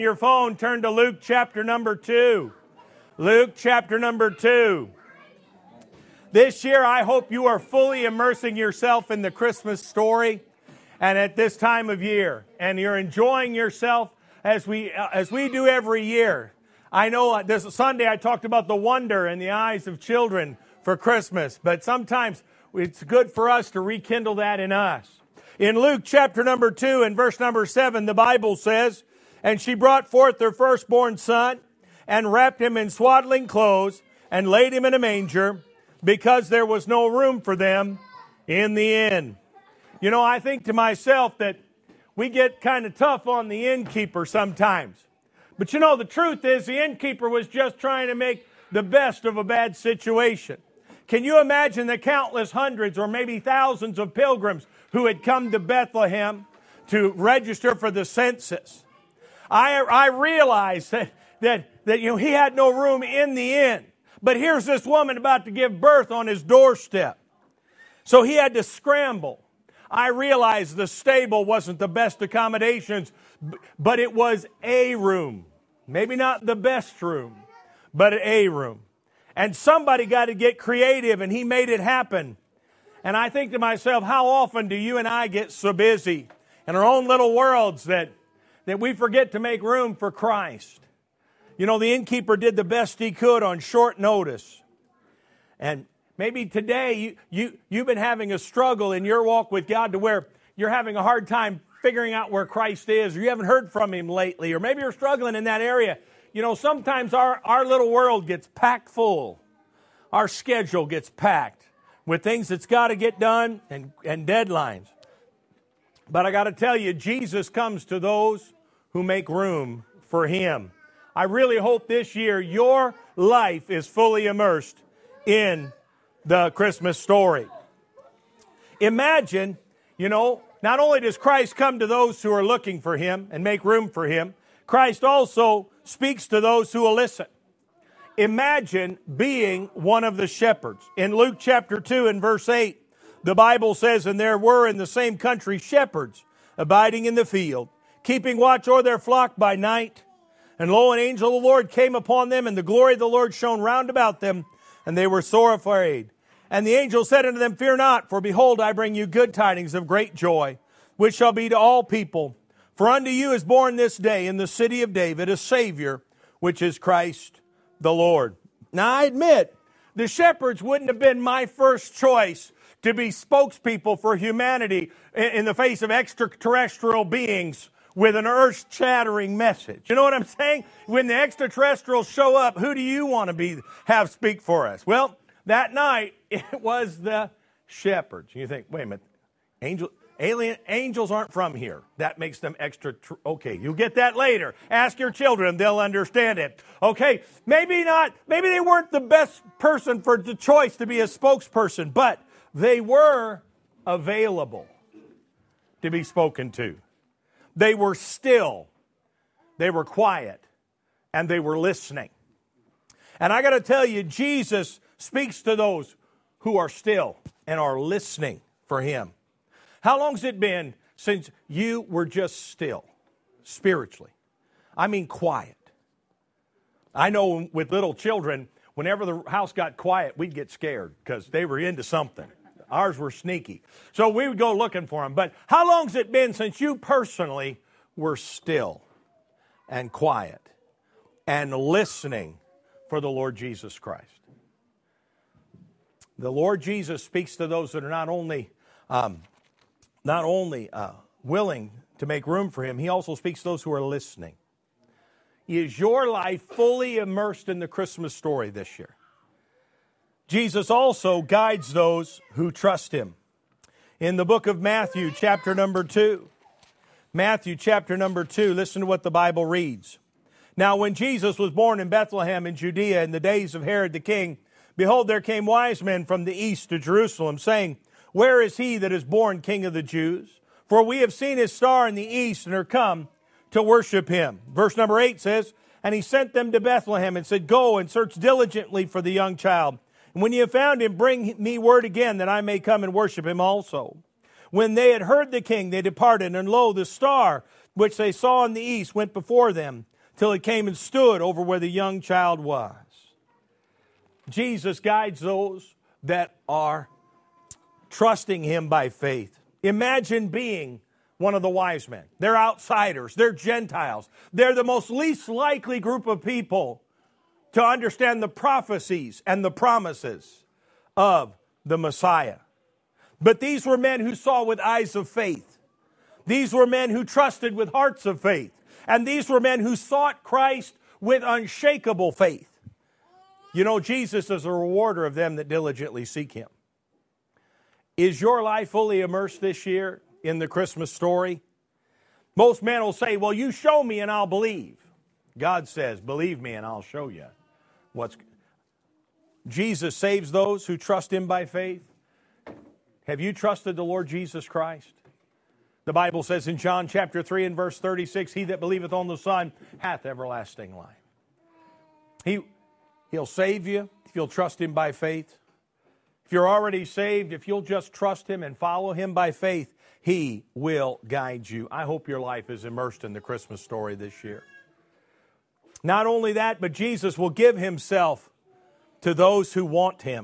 Your phone, turn to Luke chapter number 2. Luke chapter number 2. This year, I hope you are fully immersing yourself in the Christmas story and at this time of year. And you're enjoying yourself as we do every year. I know this Sunday I talked about the wonder in the eyes of children for Christmas. But sometimes it's good for us to rekindle that in us. In Luke chapter number 2 and verse number 7, the Bible says, "And she brought forth her firstborn son, and wrapped him in swaddling clothes, and laid him in a manger, because there was no room for them in the inn." You know, I think to myself that we get kind of tough on the innkeeper sometimes. But you know, the truth is the innkeeper was just trying to make the best of a bad situation. Can you imagine the countless hundreds or maybe thousands of pilgrims who had come to Bethlehem to register for the census? I realized that he had no room in the inn. But here's this woman about to give birth on his doorstep. So he had to scramble. I realized the stable wasn't the best accommodations, but it was a room. Maybe not the best room, but a room. And somebody got to get creative, and he made it happen. And I think to myself, how often do you and I get so busy in our own little worlds that we forget to make room for Christ? You know, the innkeeper did the best he could on short notice. And maybe today you've been having a struggle in your walk with God to where you're having a hard time figuring out where Christ is, or you haven't heard from Him lately, or maybe you're struggling in that area. You know, sometimes our little world gets packed full. Our schedule gets packed with things that's got to get done and deadlines. But I got to tell you, Jesus comes to those who make room for Him. I really hope this year your life is fully immersed in the Christmas story. Imagine, you know, not only does Christ come to those who are looking for Him and make room for Him, Christ also speaks to those who will listen. Imagine being one of the shepherds. In Luke chapter 2 and verse 8, the Bible says, "And there were in the same country shepherds abiding in the field, keeping watch o'er their flock by night. And lo, an angel of the Lord came upon them, and the glory of the Lord shone round about them, and they were sore afraid. And the angel said unto them, Fear not, for behold, I bring you good tidings of great joy, which shall be to all people. For unto you is born this day in the city of David a Savior, which is Christ the Lord." Now I admit, the shepherds wouldn't have been my first choice to be spokespeople for humanity in the face of extraterrestrial beings with an earth-shattering message. You know what I'm saying? When the extraterrestrials show up, who do you want to have speak for us? Well, that night, it was the shepherds. You think, wait a minute, angels aren't from here. That makes them okay, you'll get that later. Ask your children, they'll understand it. Okay, maybe not, maybe they weren't the best person for the choice to be a spokesperson, but they were available to be spoken to. They were still, they were quiet, and they were listening. And I got to tell you, Jesus speaks to those who are still and are listening for Him. How long's it been since you were just still, spiritually? I mean quiet. I know with little children, whenever the house got quiet, we'd get scared because they were into something. Ours were sneaky. So we would go looking for them. But how long's it been since you personally were still and quiet and listening for the Lord Jesus Christ? The Lord Jesus speaks to those that are not only willing to make room for Him, He also speaks to those who are listening. Is your life fully immersed in the Christmas story this year? Jesus also guides those who trust Him. In the book of Matthew, chapter number 2, listen to what the Bible reads. "Now when Jesus was born in Bethlehem in Judea in the days of Herod the king, behold, there came wise men from the east to Jerusalem, saying, Where is he that is born King of the Jews? For we have seen his star in the east and are come to worship him." Verse number 8 says, "And he sent them to Bethlehem and said, Go and search diligently for the young child. And when you have found him, bring me word again that I may come and worship him also. When they had heard the king, they departed, and lo, the star which they saw in the east went before them, till he came and stood over where the young child was. Jesus guides those that are trusting him by faith. Imagine being one of the wise men. They're outsiders. They're Gentiles. They're the most least likely group of people to understand the prophecies and the promises of the Messiah. But these were men who saw with eyes of faith. These were men who trusted with hearts of faith. And these were men who sought Christ with unshakable faith. You know, Jesus is a rewarder of them that diligently seek him. Is your life fully immersed this year in the Christmas story? Most men will say, well, you show me and I'll believe. God says, believe me and I'll show you what's. Jesus saves those who trust him by faith. Have you trusted the Lord Jesus Christ? The Bible says in John chapter 3 and verse 36, he that believeth on the Son hath everlasting life. He'll save you if you'll trust him by faith. If you're already saved, if you'll just trust him and follow him by faith, he will guide you. I hope your life is immersed in the Christmas story this year. Not only that, but Jesus will give himself to those who want him.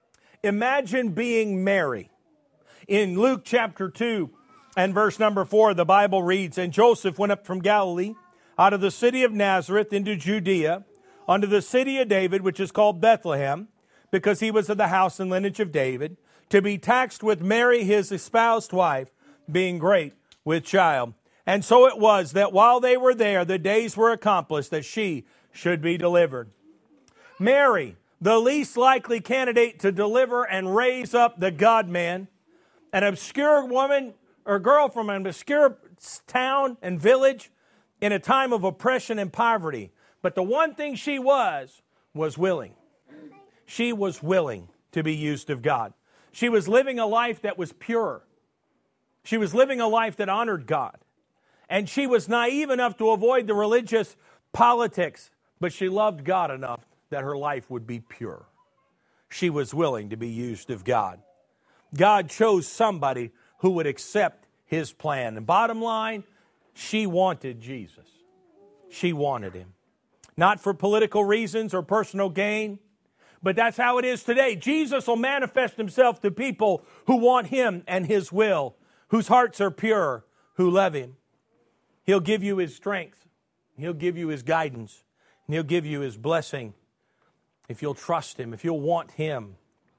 Imagine being Mary. In Luke chapter 2 and verse number 4, the Bible reads, And Joseph went up from Galilee, out of the city of Nazareth into Judea, unto the city of David, which is called Bethlehem, because he was of the house and lineage of David, to be taxed with Mary his espoused wife, being great with child. And so it was that while they were there, the days were accomplished that she should be delivered. Mary, the least likely candidate to deliver and raise up the God-man, an obscure woman or girl from an obscure town and village in a time of oppression and poverty. But the one thing she was willing. She was willing to be used of God. She was living a life that was pure. She was living a life that honored God. And she was naive enough to avoid the religious politics, but she loved God enough that her life would be pure. She was willing to be used of God. God chose somebody who would accept his plan. And bottom line, she wanted Jesus. She wanted him. Not for political reasons or personal gain, but that's how it is today. Jesus will manifest himself to people who want him and his will, whose hearts are pure, who love him. He'll give you his strength. He'll give you his guidance. And he'll give you his blessing if you'll trust him, if you'll want him.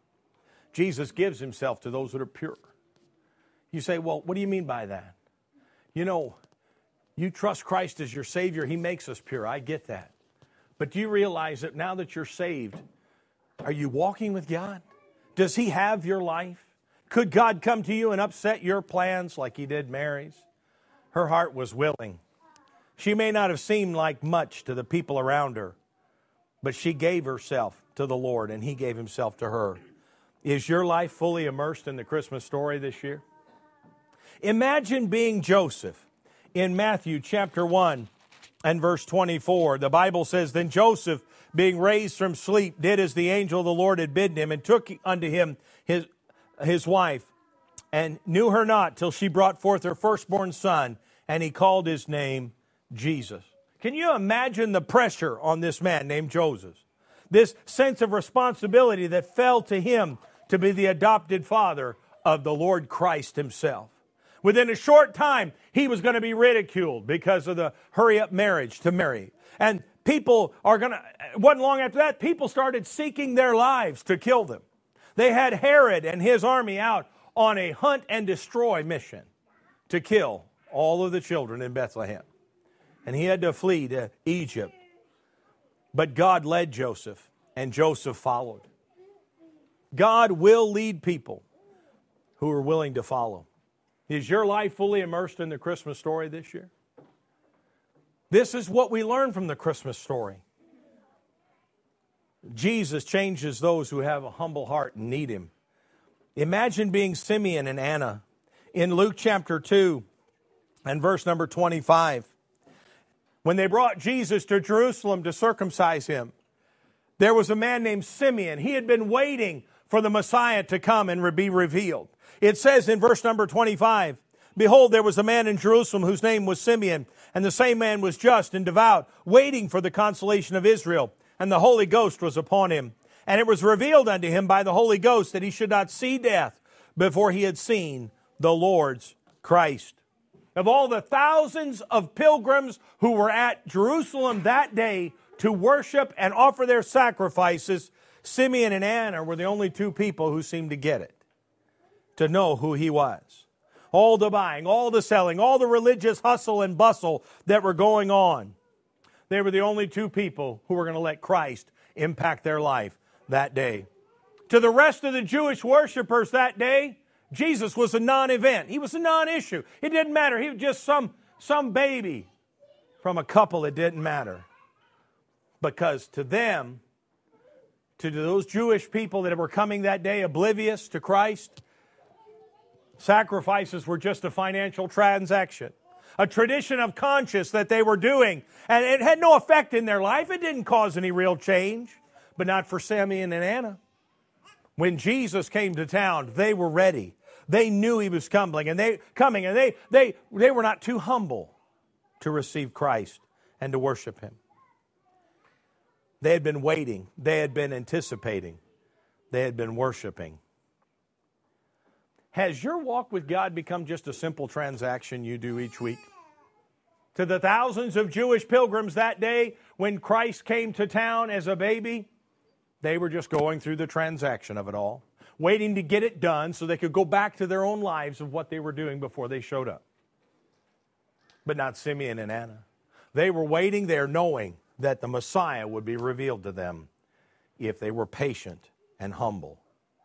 Jesus gives himself to those that are pure. You say, well, what do you mean by that? You know, you trust Christ as your Savior. He makes us pure. I get that. But do you realize that now that you're saved, are you walking with God? Does he have your life? Could God come to you and upset your plans like he did Mary's? Her heart was willing. She may not have seemed like much to the people around her, but she gave herself to the Lord and he gave himself to her. Is your life fully immersed in the Christmas story this year? Imagine being Joseph in Matthew chapter 1 and verse 24. The Bible says, Then Joseph, being raised from sleep, did as the angel of the Lord had bidden him, and took unto him his wife, and knew her not till she brought forth her firstborn son, and he called his name Jesus. Can you imagine the pressure on this man named Joseph? This sense of responsibility that fell to him to be the adopted father of the Lord Christ himself. Within a short time, he was going to be ridiculed because of the hurry-up marriage to Mary. And people wasn't long after that, people started seeking their lives to kill them. They had Herod and his army out on a hunt and destroy mission to kill all of the children in Bethlehem. And he had to flee to Egypt. But God led Joseph, and Joseph followed. God will lead people who are willing to follow. Is your life fully immersed in the Christmas story this year? This is what we learn from the Christmas story. Jesus changes those who have a humble heart and need him. Imagine being Simeon and Anna in Luke chapter 2 and verse number 25. When they brought Jesus to Jerusalem to circumcise him, there was a man named Simeon. He had been waiting for the Messiah to come and be revealed. It says in verse number 25, Behold, there was a man in Jerusalem whose name was Simeon, and the same man was just and devout, waiting for the consolation of Israel. And the Holy Ghost was upon him. And it was revealed unto him by the Holy Ghost that he should not see death before he had seen the Lord's Christ. Of all the thousands of pilgrims who were at Jerusalem that day to worship and offer their sacrifices, Simeon and Anna were the only two people who seemed to get it, to know who he was. All the buying, all the selling, all the religious hustle and bustle that were going on, they were the only two people who were going to let Christ impact their life that day. To the rest of the Jewish worshipers that day, Jesus was a non-event. He was a non-issue. It didn't matter. He was just some baby from a couple. It didn't matter. Because to them, to those Jewish people that were coming that day oblivious to Christ, sacrifices were just a financial transaction, a tradition of conscience that they were doing. And it had no effect in their life. It didn't cause any real change. But not for Simeon and Anna. When Jesus came to town, they were ready. They knew he was coming, and they were not too humble to receive Christ and to worship him. They had been waiting. They had been anticipating. They had been worshiping. Has your walk with God become just a simple transaction you do each week? To the thousands of Jewish pilgrims that day when Christ came to town as a baby, they were just going through the transaction of it all, waiting to get it done so they could go back to their own lives of what they were doing before they showed up. But not Simeon and Anna. They were waiting there knowing that the Messiah would be revealed to them if they were patient and humble.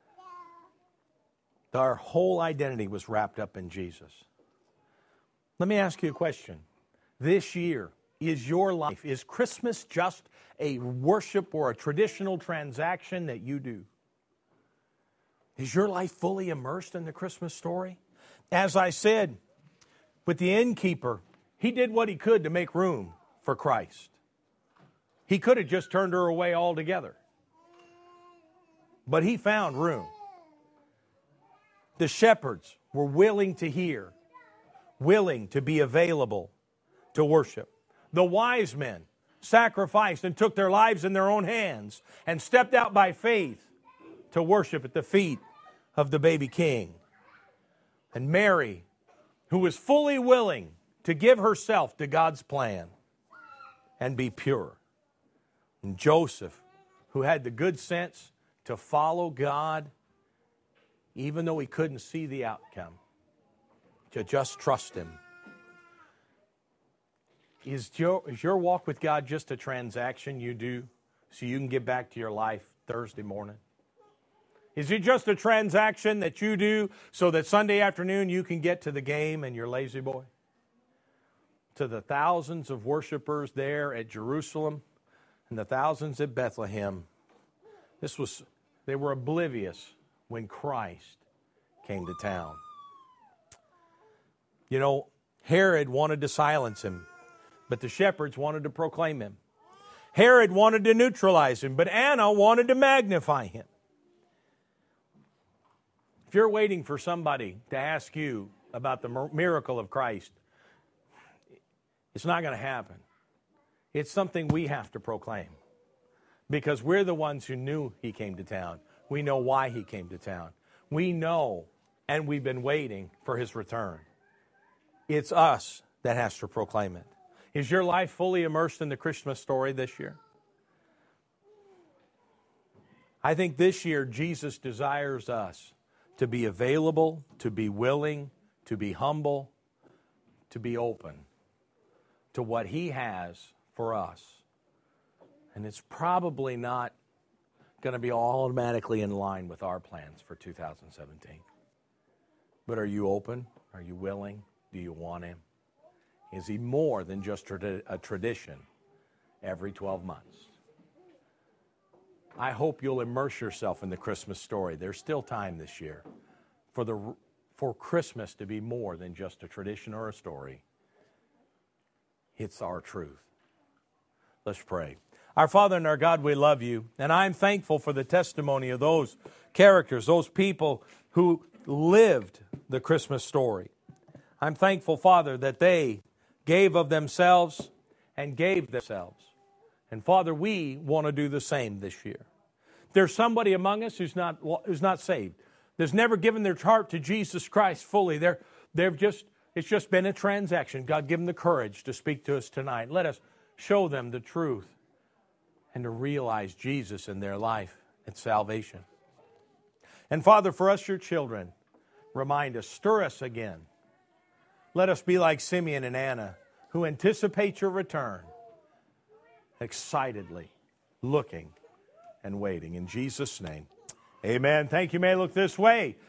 Our whole identity was wrapped up in Jesus. Let me ask you a question. This year, is your life, is Christmas just a worship or a traditional transaction that you do? Is your life fully immersed in the Christmas story? As I said, with the innkeeper, he did what he could to make room for Christ. He could have just turned her away altogether. But he found room. The shepherds were willing to hear, willing to be available to worship. The wise men sacrificed and took their lives in their own hands and stepped out by faith to worship at the feet of the baby king. And Mary, who was fully willing to give herself to God's plan and be pure. And Joseph, who had the good sense to follow God even though he couldn't see the outcome, to just trust him. Is your walk with God just a transaction you do so you can get back to your life Thursday morning? Is it just a transaction that you do so that Sunday afternoon you can get to the game and you're lazy boy? To the thousands of worshipers there at Jerusalem and the thousands at Bethlehem, they were oblivious when Christ came to town. You know, Herod wanted to silence him, but the shepherds wanted to proclaim him. Herod wanted to neutralize him, but Anna wanted to magnify him. If you're waiting for somebody to ask you about the miracle of Christ, it's not going to happen. It's something we have to proclaim because we're the ones who knew he came to town. We know why he came to town. We know, and we've been waiting for his return. It's us that has to proclaim it. Is your life fully immersed in the Christmas story this year? I think this year Jesus desires us to be available, to be willing, to be humble, to be open to what he has for us. And it's probably not going to be automatically in line with our plans for 2017. But are you open? Are you willing? Do you want him? Is he more than just a tradition every 12 months? I hope you'll immerse yourself in the Christmas story. There's still time this year for Christmas to be more than just a tradition or a story. It's our truth. Let's pray. Our Father and our God, we love you, and I'm thankful for the testimony of those characters, those people who lived the Christmas story. I'm thankful, Father, that they gave of themselves and gave themselves. And Father, we want to do the same this year. There's somebody among us who's not saved. There's never given their heart to Jesus Christ fully. It's just been a transaction. God, give them the courage to speak to us tonight. Let us show them the truth and to realize Jesus in their life and salvation. And Father, for us, your children, remind us, stir us again. Let us be like Simeon and Anna, who anticipate your return, excitedly looking and waiting. In Jesus' name, amen. Thank you. May I look this way.